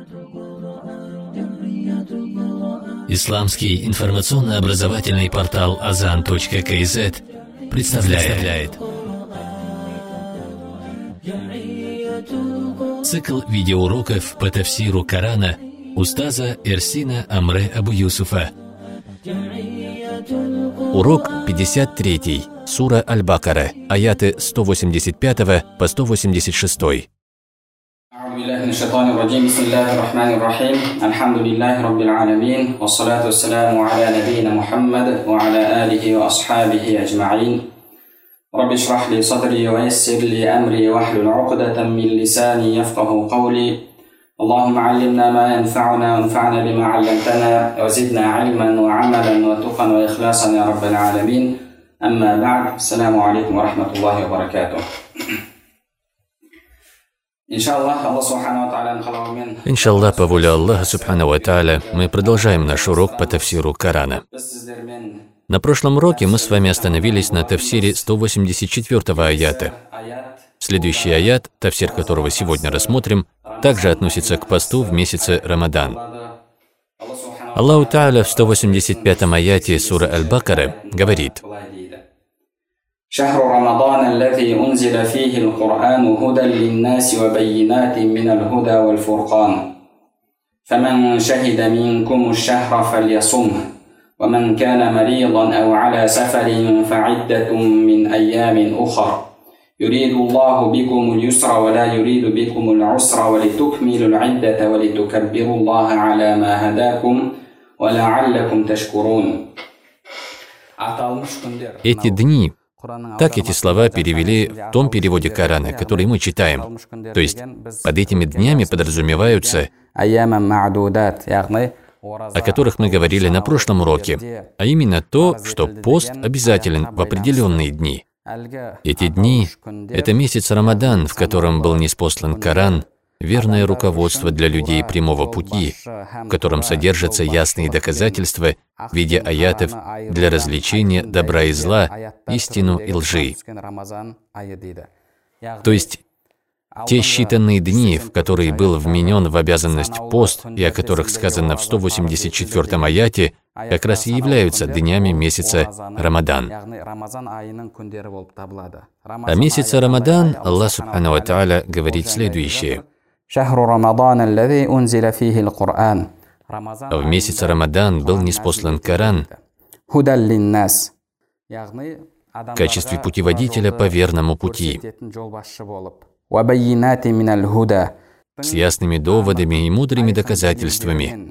Исламский информационно-образовательный портал Azan.kz представляет цикл видеоуроков по тафсиру Корана устаза Эрсина Амре Абу Юсуфа. Урок 53, сура Аль-Бакара, аяты 185 по 186. بسم الله الرحمن الرحيم الحمد لله رب العالمين والصلاة والسلام على نبينا محمد وعلى آله وأصحابه أجمعين رب اشرح لي صدري ويسر لي أمري واحلل عقدة من لساني يفقه قولي اللهم علمنا ما ينفعنا وانفعنا بما علمتنا وزدنا علما وعملا وتقا وإخلاصا يا رب العالمين أما بعد السلام عليكم ورحمة الله وبركاته. Иншаллах, по воле Аллаха Субхану ва Тааля, мы продолжаем наш урок по тафсиру Корана. На прошлом уроке мы с вами остановились на тафсире 184-го аята. Следующий аят, тафсир которого сегодня рассмотрим, также относится к посту в месяце Рамадан. Аллаху Тааля в 185-м аяте сура Аль-Бакара говорит: شهر رمضان الذي أنزل فيه القرآن هدى للناس وبينات من الهدى والفرقان فمن شهد منكم الشهر فليصمه ومن كان مريضا أو على سفر فعدة من أيام أخر يريد الله بكم اليسر ولا يريد بكم العسر ولتكملوا العدة ولتكبروا الله على ما هداكم ولعلكم تشكرون. Эти дни, так эти слова перевели в том переводе Корана, который мы читаем. То есть под этими днями подразумеваются, о которых мы говорили на прошлом уроке, а именно то, что пост обязателен в определенные дни. Эти дни — это месяц Рамадан, в котором был ниспослан Коран, верное руководство для людей прямого пути, в котором содержатся ясные доказательства в виде аятов для развлечения добра и зла, истину и лжи. То есть те считанные дни, в которые был вменен в обязанность пост и о которых сказано в 184-м аяте, как раз и являются днями месяца Рамадан. О месяце Рамадан Аллах Субхану ва Тааля говорит следующее: в месяц Рамадан был ниспослан Коран в качестве путеводителя по верному пути, с ясными доводами и мудрыми доказательствами,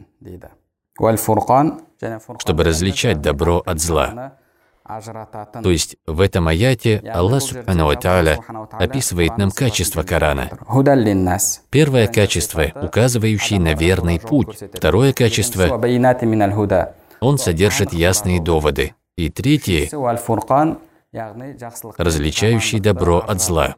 чтобы различать добро от зла. То есть в этом аяте Аллах Субхану ва Тааля описывает нам качество Корана. Первое качество, указывающее на верный путь. Второе качество, он содержит ясные доводы. И третье, различающий добро от зла.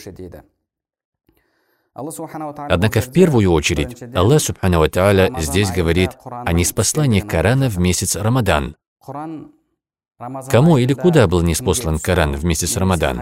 Однако в первую очередь Аллах Субхану ва Тааля здесь говорит о ниспослании Корана в месяц Рамадан. Кому или куда был ниспослан Коран в месяц Рамадан?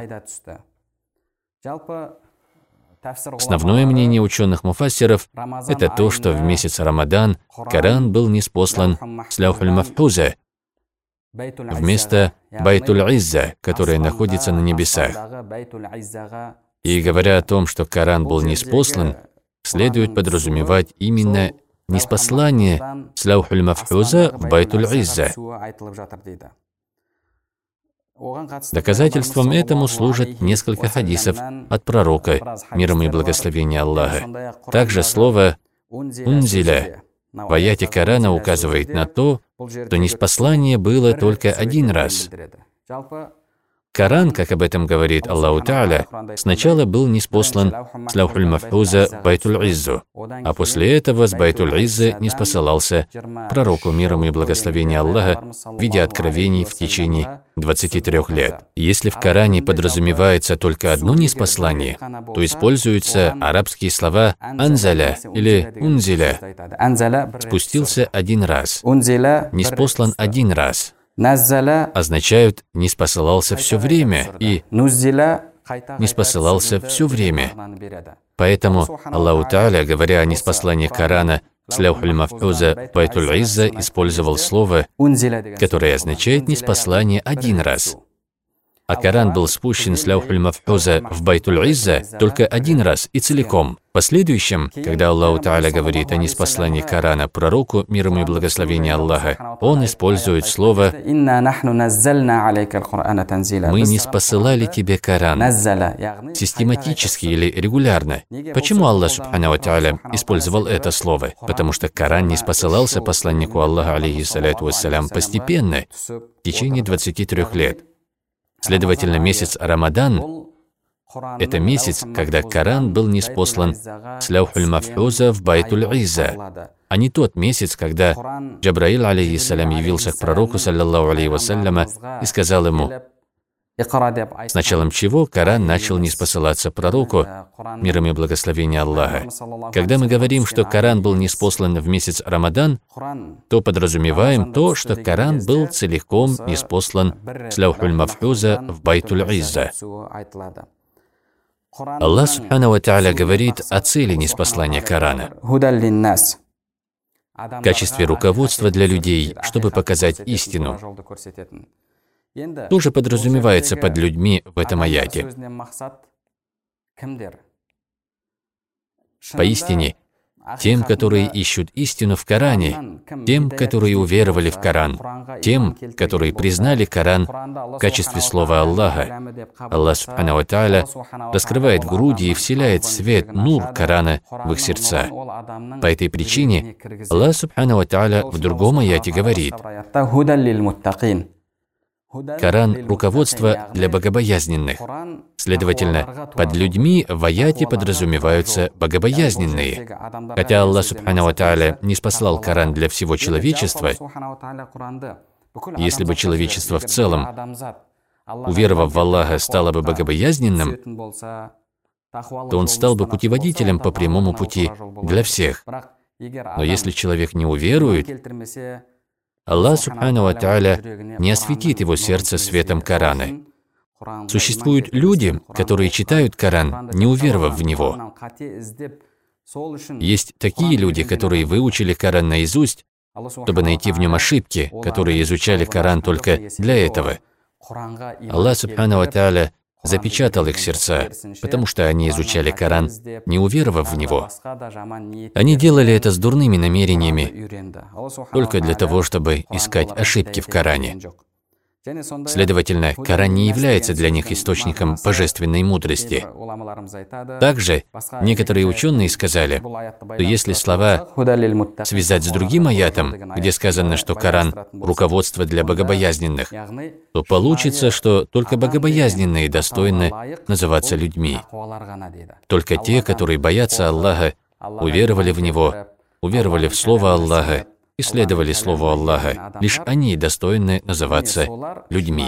Основное мнение ученых-муфассиров — это то, что в месяц Рамадан Коран был ниспослан с Лаухуль Мафхуза вместо Байтуль-Изза, которая находится на небесах. И говоря о том, что Коран был ниспослан, следует подразумевать именно ниспослание с Лаухуль Мафхуза в Байтуль-Изза. Доказательством этому служат несколько хадисов от пророка, миром и благословения Аллаха. Также слово «унзиля» в аяте Корана указывает на то, что ниспослание было только один раз. Коран, как об этом говорит Аллаху Тааля, сначала был ниспослан с Лаухуль Мафхуза в Байтуль-Иззу, а после этого с Байтуль-Изза ниспосылался пророку, миром и благословения Аллаха, в виде откровений в течение 23 лет. Если в Коране подразумевается только одно ниспослание, то используются арабские слова «анзаля» или «унзиля» — «спустился один раз», «ниспослан один раз». означают «ниспосылался все время» и ниспосылался все время. Поэтому Аллаху Тааля, говоря о ниспослании Корана с Лаухуль Мафхуза в Байтуль Изза, использовал слово, которое означает ниспослание один раз. А Коран был спущен с Лаухуль Мафхуза в Байтуль Изза только один раз и целиком. В последующем, когда Аллаху Тааля говорит о ниспослании Корана пророку, мир ему и благословение Аллаха, он использует слово «Мы не спосылали тебе Коран» систематически или регулярно. Почему Аллах Субхану ва Тааля использовал это слово? Потому что Коран не спосылался посланнику Аллаха, алейхиссаляту вассалям, постепенно, в течение 23 лет. Следовательно, месяц Рамадан – это месяц, когда Коран был ниспослан с Лаухуль Мафхуза в Байтуль Изза, а не тот месяц, когда Джабраил, алейхиссалям, явился к пророку, саллаллаху алейхи вассаляма, и сказал ему, с началом чего Коран начал ниспосылаться пророку, мир ему и благословение Аллаха. Когда мы говорим, что Коран был ниспослан в месяц Рамадан, то подразумеваем то, что Коран был целиком ниспослан с Лаухуль Мафхуза в Байтуль Изза. Аллах Субхану ва Тааля говорит о цели ниспослания Корана в качестве руководства для людей, чтобы показать истину. Тоже подразумевается под людьми в этом аяте. Поистине, тем, которые ищут истину в Коране, тем, которые уверовали в Коран, тем, которые признали Коран в качестве слова Аллаха. Аллах Субхану ва Тааля раскрывает груди и вселяет свет, нур Корана в их сердца. По этой причине Аллах Субхану ва Тааля в другом аяте говорит: Коран – руководство для богобоязненных. Следовательно, под людьми в аяте подразумеваются богобоязненные. Хотя Аллах Субхану ва Тааля не спаслал Коран для всего человечества, если бы человечество в целом, уверовав в Аллаха, стало бы богобоязненным, то он стал бы путеводителем по прямому пути для всех. Но если человек не уверует, Аллах Субхану ва Тааля не осветит его сердце светом Корана. Существуют люди, которые читают Коран, не уверовав в него. Есть такие люди, которые выучили Коран наизусть, чтобы найти в нем ошибки, которые изучали Коран только для этого. Аллах Субхану ва Тааля запечатал их сердца, потому что они изучали Коран, не уверовав в него. Они делали это с дурными намерениями, только для того, чтобы искать ошибки в Коране. Следовательно, Коран не является для них источником божественной мудрости. Также некоторые ученые сказали, что если слова связать с другим аятом, где сказано, что Коран – руководство для богобоязненных, то получится, что только богобоязненные достойны называться людьми. Только те, которые боятся Аллаха, уверовали в Него, уверовали в Слово Аллаха, и следовали Слову Аллаха, лишь они достойны называться людьми.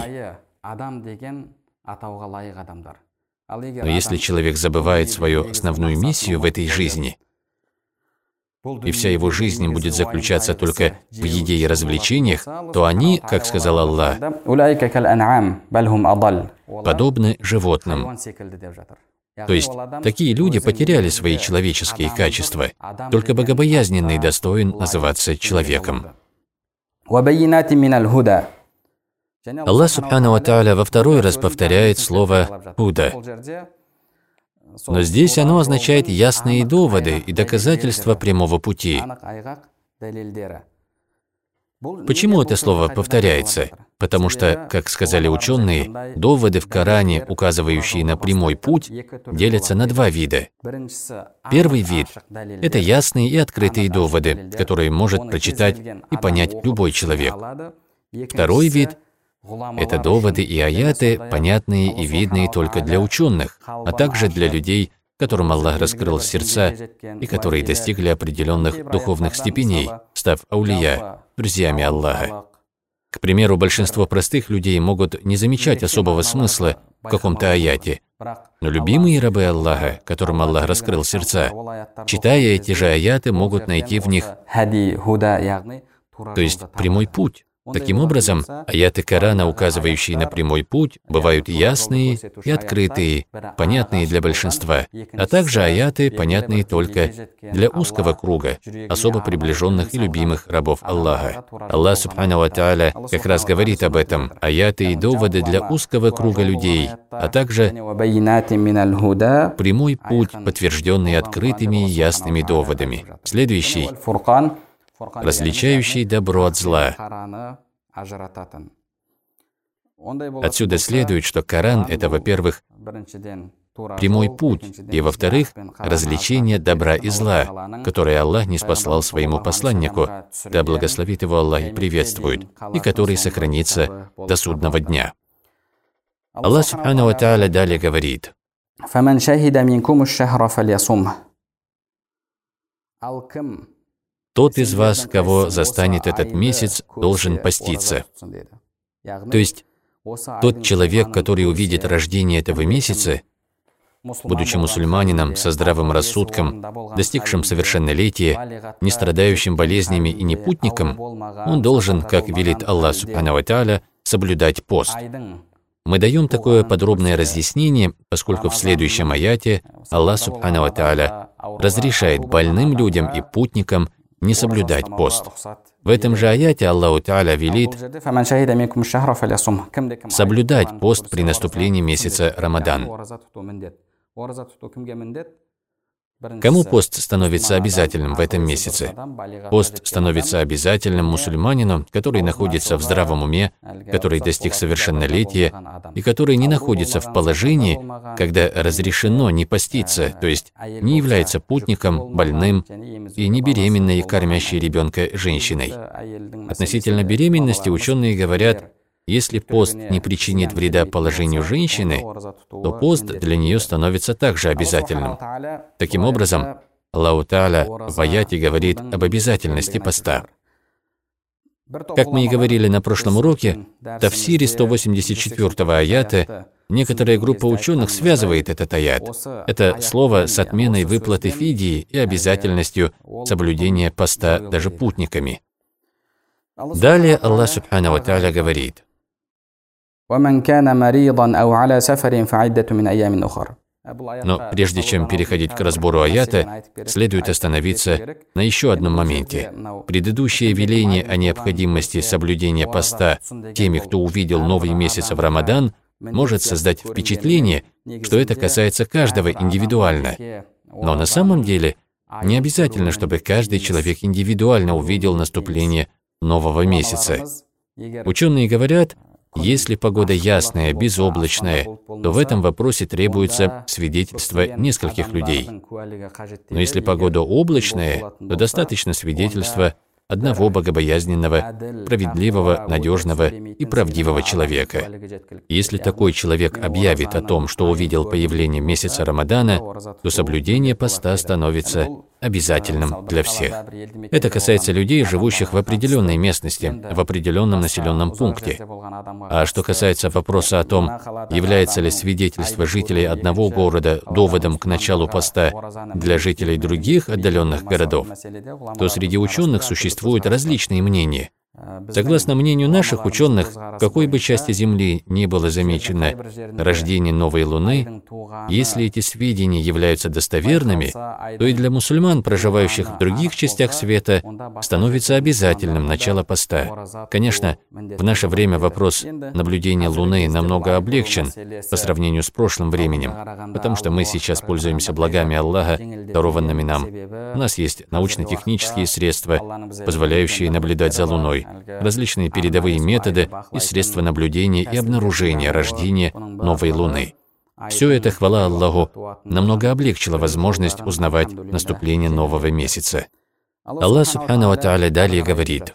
Но если человек забывает свою основную миссию в этой жизни, и вся его жизнь будет заключаться только в еде и развлечениях, то они, как сказал Аллах, подобны животным. То есть, такие люди потеряли свои человеческие качества. Только богобоязненный достоин называться человеком. Аллах Субхану ва Тааля во второй раз повторяет слово «худа». Но здесь оно означает ясные доводы и доказательства прямого пути. Почему это слово повторяется? Потому что, как сказали ученые, доводы в Коране, указывающие на прямой путь, делятся на два вида. Первый вид – это ясные и открытые доводы, которые может прочитать и понять любой человек. Второй вид – это доводы и аяты, понятные и видные только для ученых, а также для людей, которым Аллах раскрыл сердца и которые достигли определенных духовных степеней, став аулия, друзьями Аллаха. К примеру, большинство простых людей могут не замечать особого смысла в каком-то аяте, но любимые рабы Аллаха, которым Аллах раскрыл сердца, читая эти же аяты, могут найти в них, то есть прямой путь. Таким образом, аяты Корана, указывающие на прямой путь, бывают ясные и открытые, понятные для большинства, а также аяты, понятные только для узкого круга, особо приближенных и любимых рабов Аллаха. Аллах Субхану ва Тааля как раз говорит об этом: аяты и доводы для узкого круга людей, а также прямой путь, подтвержденный открытыми и ясными доводами. Следующий — различающий добро от зла. Отсюда следует, что Коран — это, во-первых, прямой путь, и, во-вторых, развлечение добра и зла, которое Аллах ниспослал своему посланнику, да благословит его Аллах и приветствует, и который сохранится до судного дня. Аллах Субхану ва Тааля далее говорит: «Тот из вас, кого застанет этот месяц, должен поститься». То есть, тот человек, который увидит рождение этого месяца, будучи мусульманином со здравым рассудком, достигшим совершеннолетия, не страдающим болезнями и не путником, он должен, как велит Аллах Субхану ва Тааля, соблюдать пост. Мы даем такое подробное разъяснение, поскольку в следующем аяте Аллах Субхану ва Тааля разрешает больным людям и путникам не соблюдать пост. В этом же аяте Аллах Тааля велит соблюдать пост при наступлении месяца Рамадан. Кому пост становится обязательным в этом месяце? Пост становится обязательным мусульманину, который находится в здравом уме, который достиг совершеннолетия и который не находится в положении, когда разрешено не поститься, то есть не является путником, больным и не беременной и кормящей ребенка женщиной. Относительно беременности ученые говорят: если пост не причинит вреда положению женщины, то пост для нее становится также обязательным. Таким образом, Аллах Тааля в аяте говорит об обязательности поста. Как мы и говорили на прошлом уроке, в тафсире 184-го аята некоторая группа ученых связывает этот аят, это слово, с отменой выплаты фидии и обязательностью соблюдения поста даже путниками. Далее Аллах Субхану ва Тааля говорит: Но прежде чем переходить к разбору аята, следует остановиться на еще одном моменте. Предыдущее веление о необходимости соблюдения поста теми, кто увидел новый месяц в Рамадан, может создать впечатление, что это касается каждого индивидуально. Но на самом деле не обязательно, чтобы каждый человек индивидуально увидел наступление нового месяца. Ученые говорят, если погода ясная, безоблачная, то в этом вопросе требуется свидетельство нескольких людей. Но если погода облачная, то достаточно свидетельства одного богобоязненного, справедливого, надежного и правдивого человека. Если такой человек объявит о том, что увидел появление месяца Рамадана, то соблюдение поста становится обязательным для всех. Это касается людей, живущих в определенной местности, в определенном населенном пункте. А что касается вопроса о том, является ли свидетельство жителей одного города доводом к началу поста для жителей других отдаленных городов, то среди ученых существуют различные мнения. Согласно мнению наших ученых, в какой бы части Земли ни было замечено рождение новой Луны, если эти сведения являются достоверными, то и для мусульман, проживающих в других частях света, становится обязательным начало поста. Конечно, в наше время вопрос наблюдения Луны намного облегчен по сравнению с прошлым временем, потому что мы сейчас пользуемся благами Аллаха, дарованными нам. У нас есть научно-технические средства, позволяющие наблюдать за Луной, различные передовые методы и средства наблюдения и обнаружения рождения новой Луны. Все это, хвала Аллаху, намного облегчило возможность узнавать наступление нового месяца. Аллах Субхану ва Тааля далее говорит: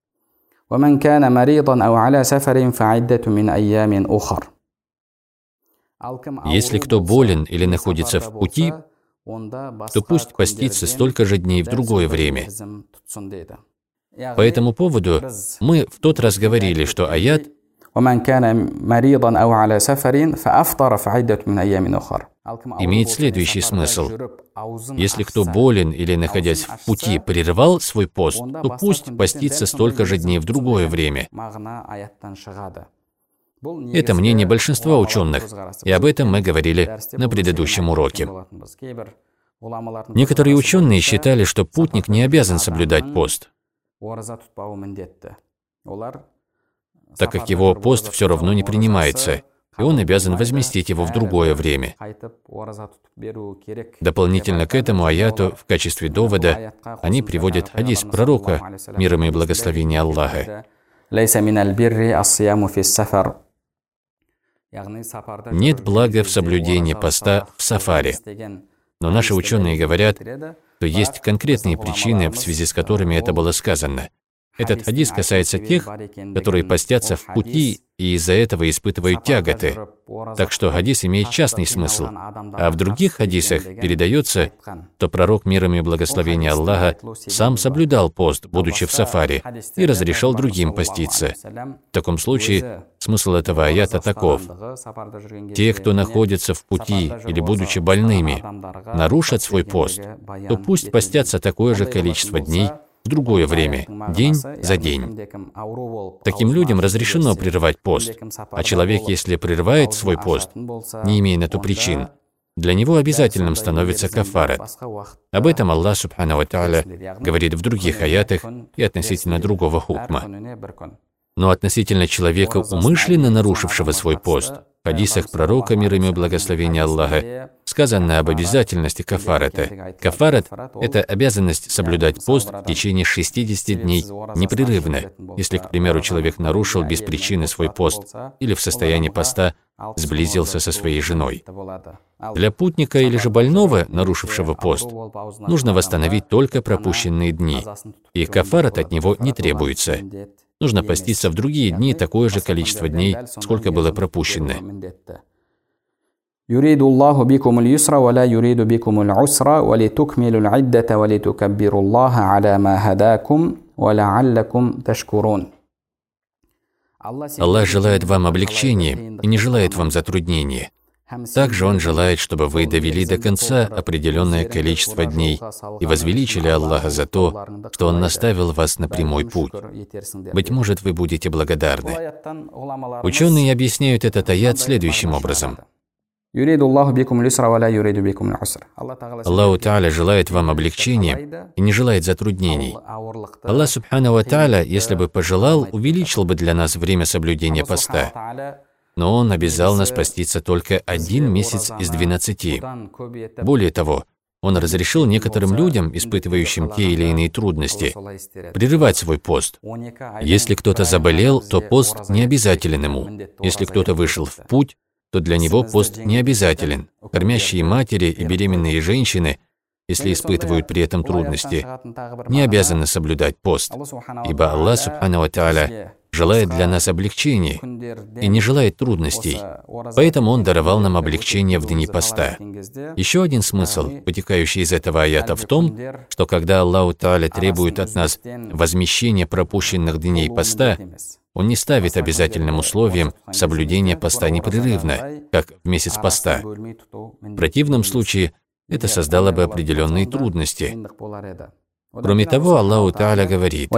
«Если кто болен или находится в пути, то пусть постится столько же дней в другое время». По этому поводу мы в тот раз говорили, что аят имеет следующий смысл. Если кто болен или, находясь в пути, прерывал свой пост, то пусть постится столько же дней в другое время. Это мнение большинства ученых, и об этом мы говорили на предыдущем уроке. Некоторые ученые считали, что путник не обязан соблюдать пост, так как его пост все равно не принимается, и он обязан возместить его в другое время. Дополнительно к этому аяту в качестве довода они приводят хадис пророка, мир ему и благословение Аллаха. Нет блага в соблюдении поста в сафаре. Но наши ученые говорят, что есть конкретные причины, в связи с которыми это было сказано. Этот хадис касается тех, которые постятся в пути и из-за этого испытывают тяготы. Так что хадис имеет частный смысл. А в других хадисах передается, что пророк, мир ему и благословение Аллаха, сам соблюдал пост, будучи в сафаре, и разрешал другим поститься. В таком случае смысл этого аята таков. Те, кто находится в пути или будучи больными, нарушат свой пост, то пусть постятся такое же количество дней в другое время, день за день. Таким людям разрешено прерывать пост, а человек, если прерывает свой пост, не имея на то причин, для него обязательным становится кафарат. Об этом Аллах Субхану ва Тааля говорит в других аятах и относительно другого хукма. Но относительно человека, умышленно нарушившего свой пост, в хадисах пророка, мир ему и благословение Аллаха, сказано об обязательности кафарата. Кафарат – это обязанность соблюдать пост в течение 60 дней непрерывно, если, к примеру, человек нарушил без причины свой пост или в состоянии поста сблизился со своей женой. Для путника или же больного, нарушившего пост, нужно восстановить только пропущенные дни, и кафарат от него не требуется. Нужно поститься в другие дни такое же количество дней, сколько было пропущено. يريد الله بكم اليسر ولا يريد بكم العسر ولتكملوا العدة ولتكبروا الله على ما هداكم ولعلكم تشكرون. Аллах желает вам облегчения и не желает вам затруднения. Также Он желает, чтобы вы довели до конца определенное количество дней и возвеличили Аллаха за то, что Он наставил вас на прямой путь. Быть может, вы будете благодарны. Ученые объясняют этот аят следующим образом. Аллаху Тааля желает вам облегчения и не желает затруднений. Аллах Субхану ва Тааля, если бы пожелал, увеличил бы для нас время соблюдения поста. Но Он обязал нас поститься только 1 месяц из 12. Более того, Он разрешил некоторым людям, испытывающим те или иные трудности, прерывать свой пост. Если кто-то заболел, то пост не обязателен ему. Если кто-то вышел в путь, то для него пост не обязателен. Кормящие матери и беременные женщины, если испытывают при этом трудности, не обязаны соблюдать пост, ибо Аллах Субхану ва Тааля желает для нас облегчения и не желает трудностей, поэтому Он даровал нам облегчение в дни поста. Еще один смысл, вытекающий из этого аята, в том, что когда Аллаху Тааля требует от нас возмещения пропущенных дней поста, Он не ставит обязательным условием соблюдение поста непрерывно, как в месяц поста. В противном случае это создало бы определенные трудности. Кроме того, Аллаху Тааля говорит: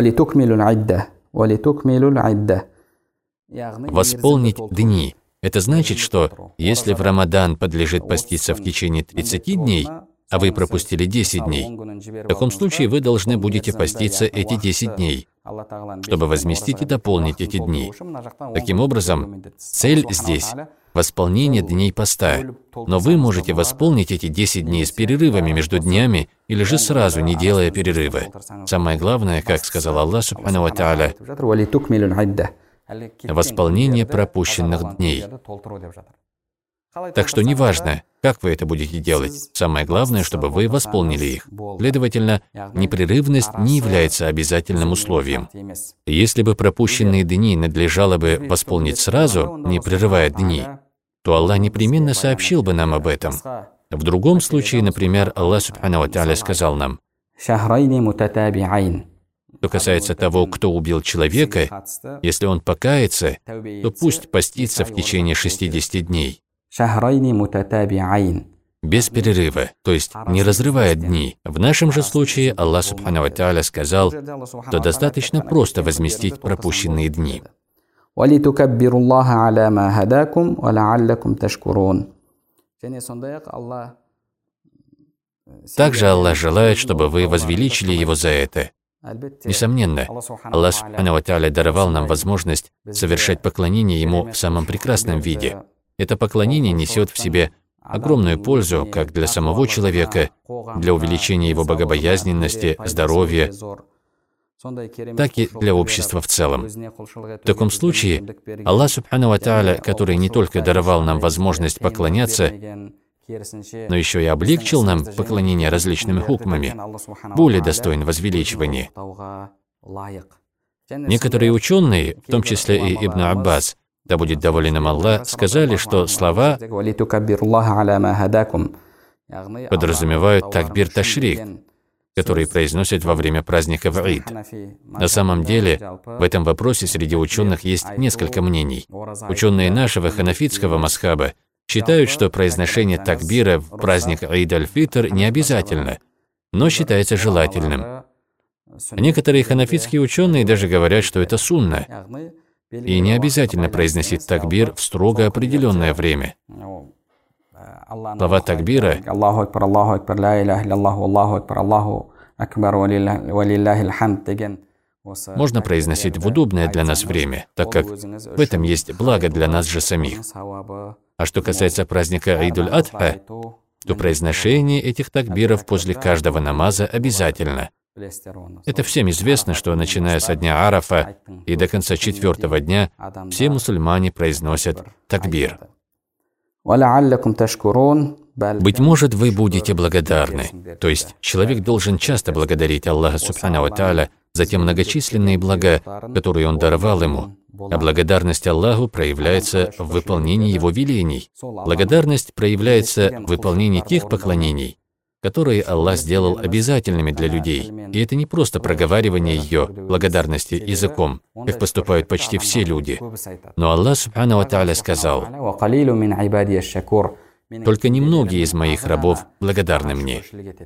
«Восполнить дни». Это значит, что если в Рамадан подлежит поститься в течение 30 дней, а вы пропустили 10 дней, в таком случае вы должны будете поститься эти 10 дней, чтобы возместить и дополнить эти дни. Таким образом, цель здесь – восполнение дней поста. Но вы можете восполнить эти 10 дней с перерывами между днями или же сразу, не делая перерыва. Самое главное, как сказал Аллах Субхану ва Тааля, восполнение пропущенных дней. Так что неважно, как вы это будете делать, самое главное, чтобы вы восполнили их. Следовательно, непрерывность не является обязательным условием. Если бы пропущенные дни надлежало бы восполнить сразу, не прерывая дни, то Аллах непременно сообщил бы нам об этом. В другом случае, например, Аллах Субхану ва Тааля сказал нам: Что касается того, кто убил человека, если он покается, то пусть постится в течение 60 дней. Без перерыва, то есть не разрывая дни. В нашем же случае Аллах Субхану ва Тааля сказал, что достаточно просто возместить пропущенные дни. Также Аллах желает, чтобы вы возвеличили Его за это. Несомненно, Аллах Субхану ва Тааля даровал нам возможность совершать поклонение Ему в самом прекрасном виде. Это поклонение несет в себе огромную пользу как для самого человека, для увеличения его богобоязненности, здоровья, так и для общества в целом. В таком случае, Аллах Субхану ва Тааля, который не только даровал нам возможность поклоняться, но еще и облегчил нам поклонение различными хукмами, более достоин возвеличивания. Некоторые ученые, в том числе и Ибн Аббас, да будет доволен им Аллах, сказали, что слова подразумевают такбир ташрик, который произносят во время праздника Ид. На самом деле, в этом вопросе среди ученых есть несколько мнений. Ученые нашего ханафитского мазхаба считают, что произношение такбира в праздник Ид аль-Фитр не обязательно, но считается желательным. Некоторые ханафитские ученые даже говорят, что это сунна, и не обязательно произносить такбир в строго определенное время. Слова такбира можно произносить в удобное для нас время, так как в этом есть благо для нас же самих. А что касается праздника Идуль-Адха, то произношение этих такбиров после каждого намаза обязательно. Это всем известно, что начиная со дня Арафа и до конца 4-го дня все мусульмане произносят такбир. Быть может, вы будете благодарны. То есть человек должен часто благодарить Аллаха Субхану ва Тааля за те многочисленные блага, которые Он даровал ему. А благодарность Аллаху проявляется в выполнении Его велений. Благодарность проявляется в выполнении тех поклонений, которые Аллах сделал обязательными для людей. И это не просто проговаривание ее благодарности языком, как поступают почти все люди. Но Аллах Субхану ва Тааля сказал: «Только немногие из моих рабов благодарны мне».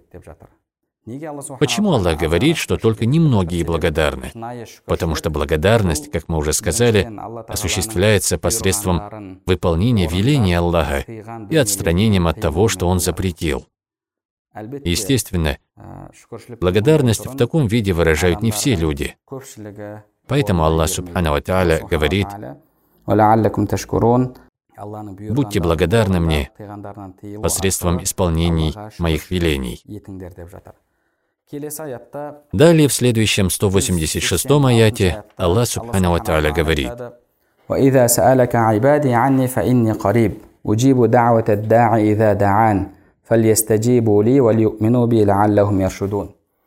Почему Аллах говорит, что только немногие благодарны? Потому что благодарность, как мы уже сказали, осуществляется посредством выполнения веления Аллаха и отстранением от того, что Он запретил. Естественно, благодарность в таком виде выражают не все люди. Поэтому Аллах Субхану ва Тааля говорит: «Будьте благодарны мне посредством исполнений моих велений». Далее, в следующем 186-м аяте, Аллах Субхану ва Тааля говорит: وَإِذَا سَأَلَكَ عِبَادِي عَنِّي فَإِنِّي قَرِيبٌ أُجِيبُ دَعْوَةَ الدَّاعِ إِذَا دَعَانِ فَلْيَسْتَجِيبُوا لِي وَلْيُؤْمِنُوا بِي لَعَلَّهُمْ يَرْشُدُونَ.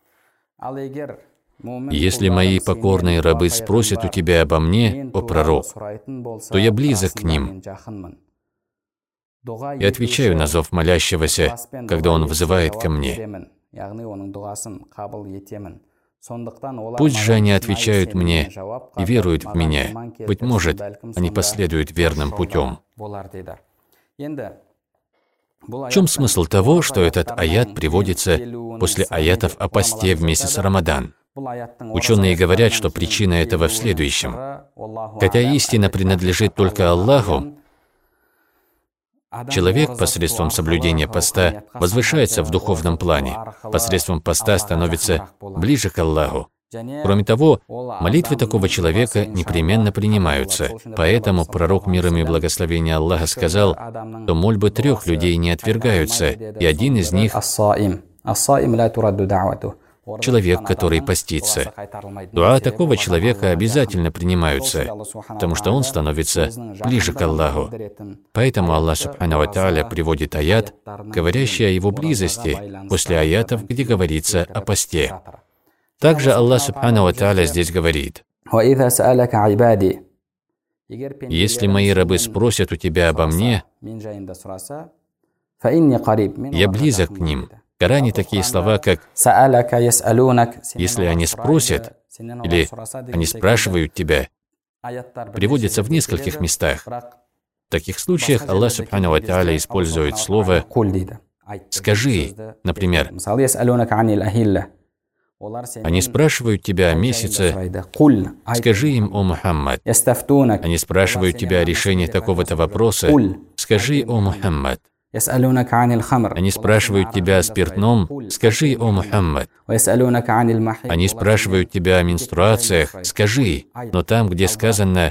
«Если мои покорные рабы спросят у тебя обо мне, о пророк, то я близок к ним и отвечаю на зов молящегося, когда он взывает ко мне. Пусть же они отвечают мне и веруют в меня. Быть может, они последуют верным путем». В чем смысл того, что этот аят приводится после аятов о посте в месяц Рамадан? Ученые говорят, что причина этого в следующем. Хотя истина принадлежит только Аллаху, человек посредством соблюдения поста возвышается в духовном плане, посредством поста становится ближе к Аллаху. Кроме того, молитвы такого человека непременно принимаются. Поэтому пророк, мир им и благословение Аллаха, сказал, что мольбы 3 людей не отвергаются, и один из них — человек, который постится. Дуа такого человека обязательно принимаются, потому что он становится ближе к Аллаху. Поэтому Аллах Субхану ва Тааля приводит аят, говорящий о его близости, после аятов, где говорится о посте. Также Аллах Субхану ва Тааля здесь говорит: «Если мои рабы спросят у тебя обо мне, я близок к ним». В Коране такие слова, как «если они спросят», или «они спрашивают тебя» приводится в нескольких местах. В таких случаях Аллах Субхану ва Тааля использует слово «скажи», например, «они спрашивают тебя о месяце, скажи им, о Мухаммад». «Они спрашивают тебя о решении такого-то вопроса, скажи, о Мухаммад». Они спрашивают тебя о спиртном, скажи, о Мухаммад. Они спрашивают тебя о менструациях, скажи, но там, где сказано,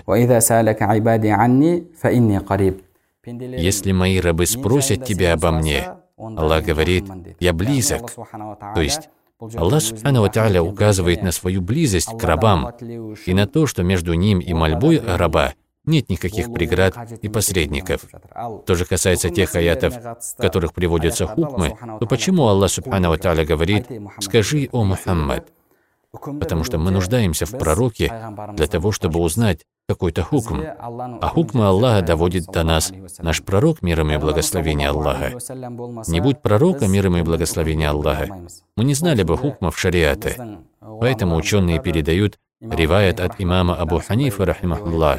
«Если мои рабы спросят тебя обо мне», Аллах говорит, «Я близок». То есть Аллах Субхану ва Тааля указывает на свою близость к рабам и на то, что между ним и мольбой раба нет никаких преград и посредников. Что же касается тех аятов, в которых приводятся хукмы, то почему Аллах Субхану ва Тааля говорит «Скажи, о Мухаммад»? Потому что мы нуждаемся в пророке для того, чтобы узнать какой-то хукм. А хукмы Аллаха доводит до нас наш пророк, мир ему и благословение Аллаха. Не будь пророка, мир ему и благословение Аллаха, мы не знали бы хукмов шариата. Поэтому ученые передают риваят от имама Абу Ханифа, рахимахуллах.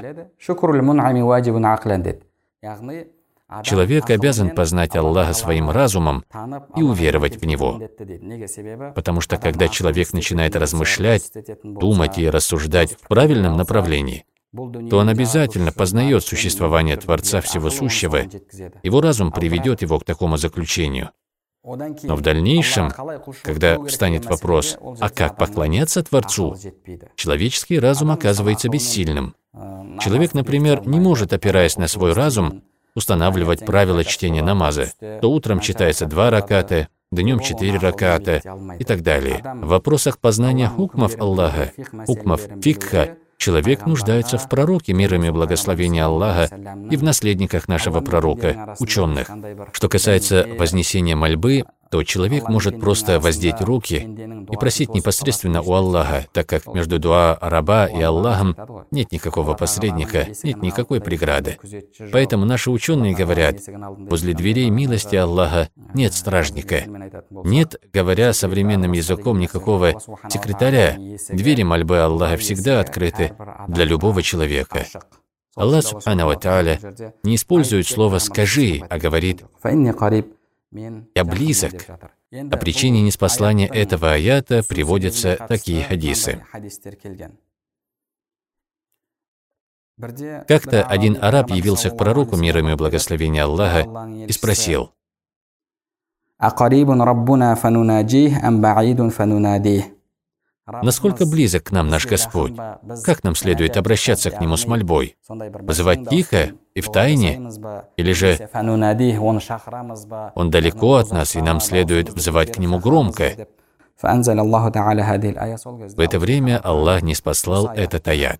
Человек обязан познать Аллаха своим разумом и уверовать в Него. Потому что когда человек начинает размышлять, думать и рассуждать в правильном направлении, то он обязательно познает существование Творца Всего Сущего. Его разум приведет его к такому заключению. Но в дальнейшем, когда встанет вопрос, а как поклоняться Творцу, человеческий разум оказывается бессильным. Человек, например, не может, опираясь на свой разум, устанавливать правила чтения намаза. То утром читается 2 раката, днем 4 раката и так далее. В вопросах познания хукмов Аллаха, хукмов фикха, человек нуждается в пророке, мир им и благословение Аллаха, и в наследниках нашего пророка, ученых. Что касается вознесения мольбы, то человек может просто воздеть руки и просить непосредственно у Аллаха, так как между дуа раба и Аллахом нет никакого посредника, нет никакой преграды. Поэтому наши ученые говорят, возле дверей милости Аллаха нет стражника. Нет, говоря современным языком, никакого секретаря. Двери мольбы Аллаха всегда открыты для любого человека. Аллах Субхану ва Тааля не использует слово «скажи», а говорит «Я близок». О причине ниспослания этого аята приводятся такие хадисы. Как-то один араб явился к пророку, мир ему и благословение Аллаха, и спросил: «Насколько близок к нам наш Господь? Как нам следует обращаться к Нему с мольбой? Вызывать тихо и в тайне? Или же Он далеко от нас, и нам следует взывать к Нему громко?» В это время Аллах ниспослал этот аят.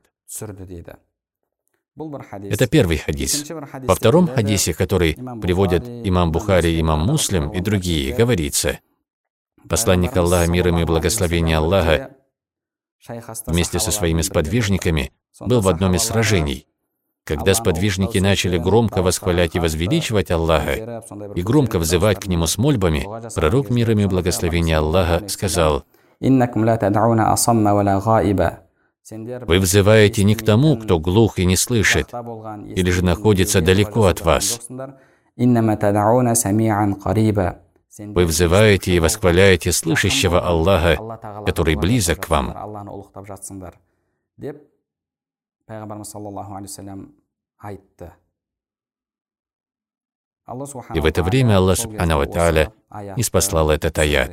Это первый хадис. Во втором хадисе, который приводят имам Бухари, имам Муслим и другие, говорится: посланник Аллаха, мир ему и благословение Аллаха, вместе со своими сподвижниками был в одном из сражений. Когда сподвижники начали громко восхвалять и возвеличивать Аллаха и громко взывать к Нему с мольбами, пророк, мир ему и благословение Аллаха, сказал: «Вы взываете не к тому, кто глух и не слышит, или же находится далеко от вас. Вы взываете и восхваляете слышащего Аллаха, который близок к вам». И в это время Аллах Субхану ва Тааля ниспослал этот аят.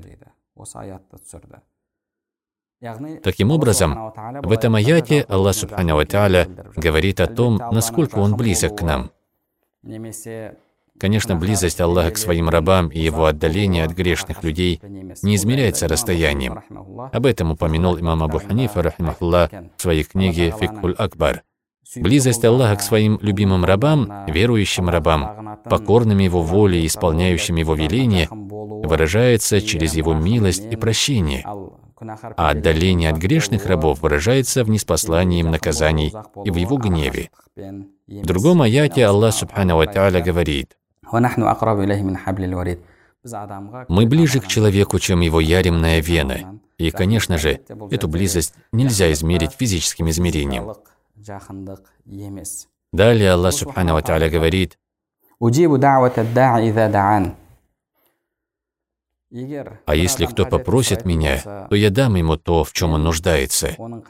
Таким образом, в этом аяте Аллах Субхану ва Тааля говорит о том, насколько Он близок к нам. Конечно, близость Аллаха к своим рабам и его отдаление от грешных людей не измеряется расстоянием. Об этом упомянул имам Абу Ханифа, рахимахуллах, в своей книге «Фикхуль Акбар». Близость Аллаха к своим любимым рабам, верующим рабам, покорным Его воле и исполняющим Его веления, выражается через Его милость и прощение, а отдаление от грешных рабов выражается в ниспослании им наказаний и в Его гневе. В другом аяте Аллах Субхану ва Тааля говорит: «Мы ближе к человеку, чем его яремная вена. И, конечно же, эту близость нельзя измерить физическим измерением. Далее Аллах Субхану ва Тааля говорит: «А если кто попросит меня, то я дам ему то, в чем он нуждается».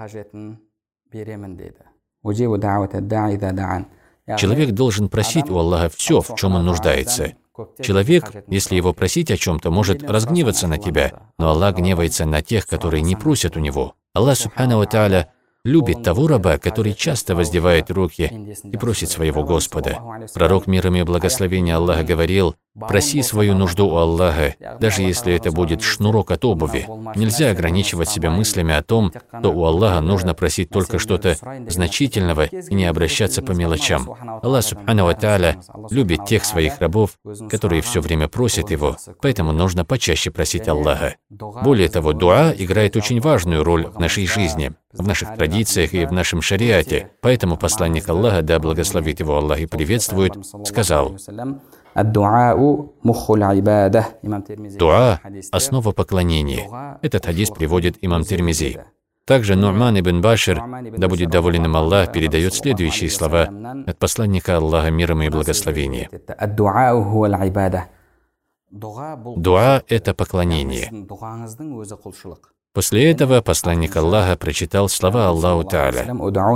Человек должен просить у Аллаха все, в чем он нуждается. Человек, если его просить о чем-то, может разгневаться на тебя, но Аллах гневается на тех, которые не просят у него. Аллах Субхану ва Тааля любит того раба, который часто воздевает руки и просит своего Господа. Пророк, мир ему и благословение Аллаха, говорил: «Проси свою нужду у Аллаха, даже если это будет шнурок от обуви». Нельзя ограничивать себя мыслями о том, что у Аллаха нужно просить только что-то значительного и не обращаться по мелочам. Аллах Субхану ва Тааля любит тех своих рабов, которые все время просят Его, поэтому нужно почаще просить Аллаха. Более того, дуа играет очень важную роль в нашей жизни, в наших традициях и в нашем шариате. Поэтому посланник Аллаха, да благословит его Аллах и приветствует, сказал: «Дуа – основа поклонения». Этот хадис приводит имам Тирмизи. Также Ну'ман ибн Башир, да будет доволен им Аллах, передает следующие слова от посланника Аллаха, мир ему и благословение. Дуа – это поклонение. После этого посланник Аллаха прочитал слова Аллаху Тааля: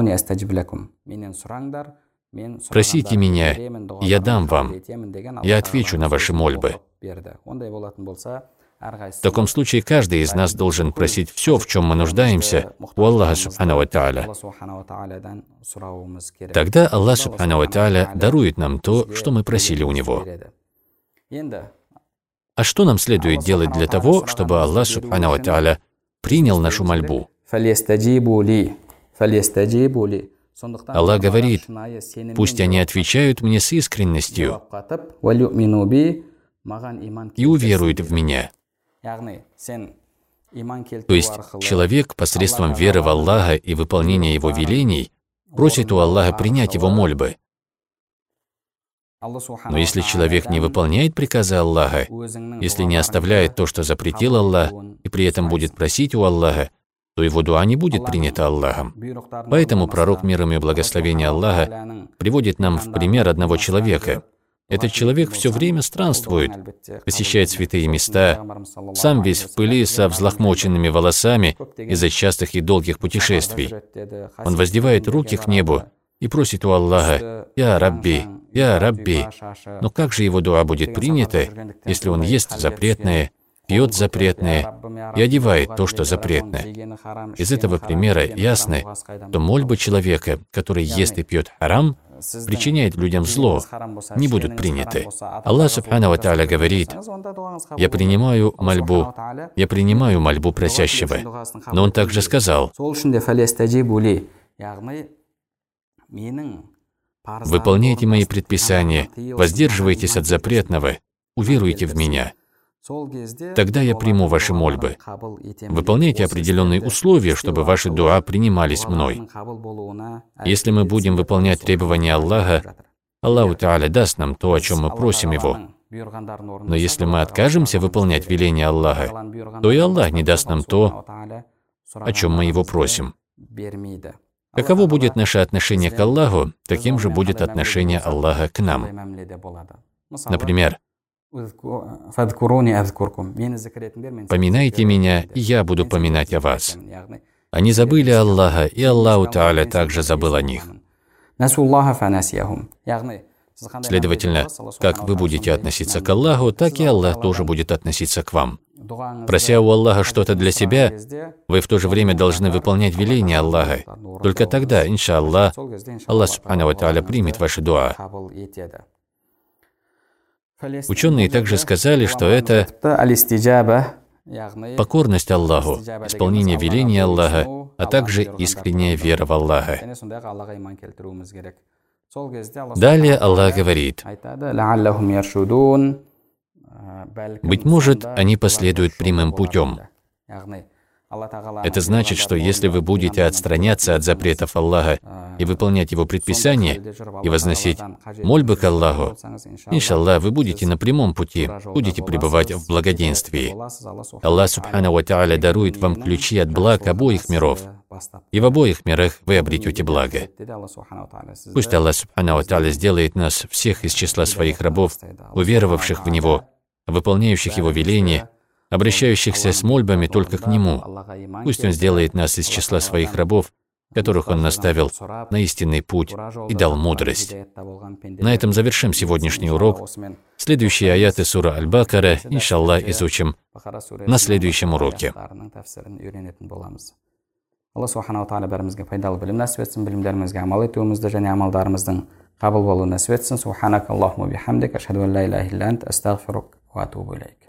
«Просите меня, и я дам вам, я отвечу на ваши мольбы». В таком случае каждый из нас должен просить все, в чем мы нуждаемся, у Аллаха Субхану ва Тааля. Тогда Аллах Субхану ва Тааля дарует нам то, что мы просили у Него. А что нам следует делать для того, чтобы Аллах Субхану ва Тааля принял нашу мольбу? Аллах говорит: «Пусть они отвечают мне с искренностью и уверуют в меня». То есть человек посредством веры в Аллаха и выполнения Его велений просит у Аллаха принять его мольбы. Но если человек не выполняет приказы Аллаха, если не оставляет то, что запретил Аллах, и при этом будет просить у Аллаха, то его дуа не будет принята Аллахом. Поэтому пророк, мир ему и благословение Аллаха, приводит нам в пример одного человека. Этот человек все время странствует, посещает святые места, сам весь в пыли, со взлохмоченными волосами из-за частых и долгих путешествий. Он воздевает руки к небу и просит у Аллаха: «Я Рабби, я Рабби». Но как же его дуа будет принято, если он ест запретное, пьет запретное и одевает то, что запретно? Из этого примера ясно, что мольбы человека, который ест и пьет харам, причиняет людям зло, не будут приняты. Аллах Субхану ва Тааля говорит: «Я принимаю мольбу просящего». Но Он также сказал: «Выполняйте мои предписания, воздерживайтесь от запретного, уверуйте в меня. Тогда я приму ваши мольбы. Выполняйте определенные условия, чтобы ваши дуа принимались мной». Если мы будем выполнять требования Аллаха, Аллаху Тааля даст нам то, о чем мы просим Его. Но если мы откажемся выполнять веления Аллаха, то и Аллах не даст нам то, о чем мы Его просим. Каково будет наше отношение к Аллаху, таким же будет отношение Аллаха к нам. Например: «Поминайте меня, и я буду поминать о вас». Они забыли Аллаха, и Аллаху Тааля также забыл о них. Следовательно, как вы будете относиться к Аллаху, так и Аллах тоже будет относиться к вам. Прося у Аллаха что-то для себя, вы в то же время должны выполнять веления Аллаха. Только тогда, иншаллах, Аллах Субхану ва Тааля примет ваши дуа. Ученые также сказали, что это покорность Аллаху, исполнение велений Аллаха, а также искренняя вера в Аллаха. Далее Аллах говорит: «Быть может, они последуют прямым путем». Это значит, что если вы будете отстраняться от запретов Аллаха и выполнять Его предписания, и возносить мольбы к Аллаху, иншаллах, вы будете на прямом пути, будете пребывать в благоденствии. Аллах Субхану ва Тааля дарует вам ключи от благ обоих миров, и в обоих мирах вы обретете благо. Пусть Аллах Субхану ва Тааля сделает нас всех из числа своих рабов, уверовавших в Него, выполняющих Его веления, обращающихся с мольбами только к Нему. Пусть Он сделает нас из числа своих рабов, которых Он наставил на истинный путь и дал мудрость. На этом завершим сегодняшний урок. Следующие аяты сура Аль-Бакара, иншаллах, изучим на следующем уроке. Алла Субхану ва Тааля бәрімізге пайдалы білім нәсіп етсін, білімдерімізге амал етуімізді және амалдарымыздың қабыл болуын нәсіп етсін. Субханак Аллахумма бихамдик, ашхаду ан ла илаха илля ант, астағфирук ва атубу илейк.